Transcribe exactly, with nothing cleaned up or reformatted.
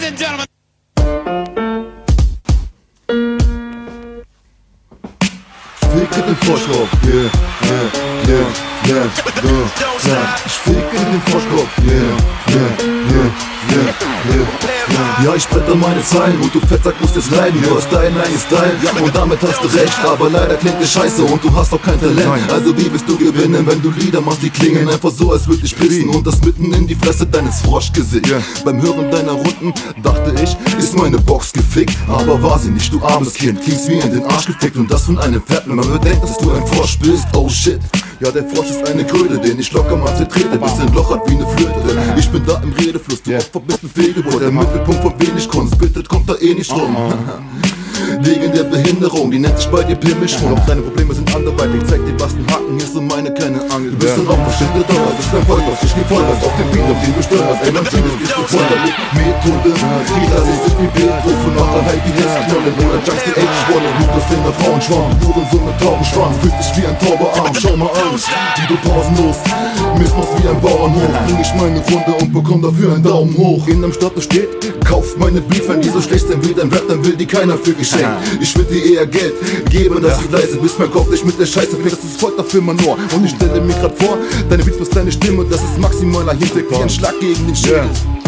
Ladies and gentlemen. Ficke den Froschkopf, yeah, yeah, yeah, yeah, yeah, yeah. Ich ficke den Froschkopf, yeah, yeah, yeah, yeah, yeah, yeah. Ja, ich bretter meine Zeilen und du Fettsack musst es leiden. Du hast deinen eigenen Style und damit hast du recht. Aber leider klingt es scheiße und du hast auch kein Talent. Also wie willst du gewinnen, wenn du Lieder machst, die klingen einfach so, als würd ich pissen. Und das mitten in die Fresse deines Froschgesichts. Beim Hören deiner Runden dachte ich, ist meine Box gefickt. Aber war sie nicht, du armes Kind. Klingst wie in den Arsch gefickt und das von einem Pferd. Wenn man bedenkt, dass du ein Frosch bist, oh shit. Ja, der Frosch ist eine Kröte, den ich locker mal zertrete, bis ein Loch hat wie eine Flöte. Ich bin da im Redefluss, du Opfer bist ein Fehlgeburt. Der Mittelpunkt von wenig Kunst, bittet kommt da eh nicht rum. Wegen der Behinderung, die nennt sich bei dir Pimmelschwung. Doch deine Probleme sind anderweitig, zeig dir was ein Haken, hier ist so meine kleine Angel. Du bist ein Opfer, steht dir dauernd, ich bin voll was, ich geh voll was auf den Beat, auf den du steuerst. Ey, mein Ziel ist, gehst du voll damit, Methode. Glieder, sie sind wie Beethoven, nachher halt die Hessknollen. Oder Junks, die echt schwollen, du bist in der Frauenschwarm. Huren so mit Taubenschwanz, fühlst dich wie ein Tauberarm. Schau mal an, wie du pausenlos missmachst wie ein Bauernhof. Bring ich meine Runde und bekomm dafür einen Daumen hoch. In einem Status steht, kauf meine Beef, wenn die so schlecht sind wie dein Rap, dann will die keiner für geschenkt. Ich will dir eher Geld geben, dass du leise bist, mein Kopf dich mit der Scheiße fängst, das ist Folter für mein Ohr. Und ich stelle mir grad vor, deine Beats plus deine Stimme, das ist maximaler Hintergrund, wie ein Schlag gegen den Schädel.